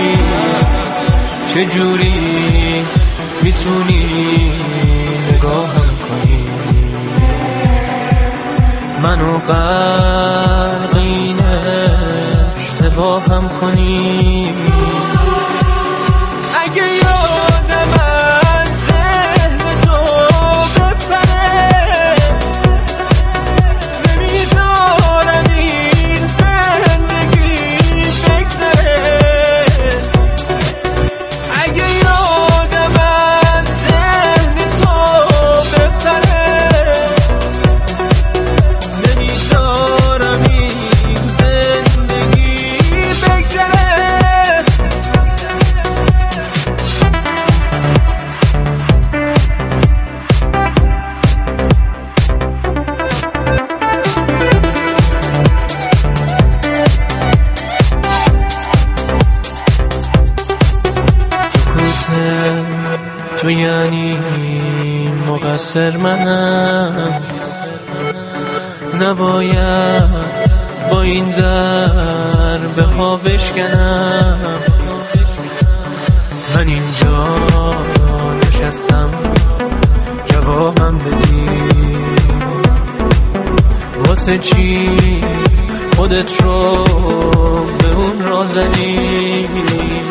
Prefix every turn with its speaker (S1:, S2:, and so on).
S1: چجوری میتونی نگاهم کنی؟ منو غرقین اشتباهم کنی. اگه یادم از ذهن تو بپره نمیذارم این زندگی بگذره. اگه یادم از ذهن تو بپره نمیذارم این زندگی بگذره. تو یعنی مقصر منم، نباید با این ضربه ها بشکنم. من اینجا نشستم جوابم بدی، واسه چی خودت رو به اون راه زدی؟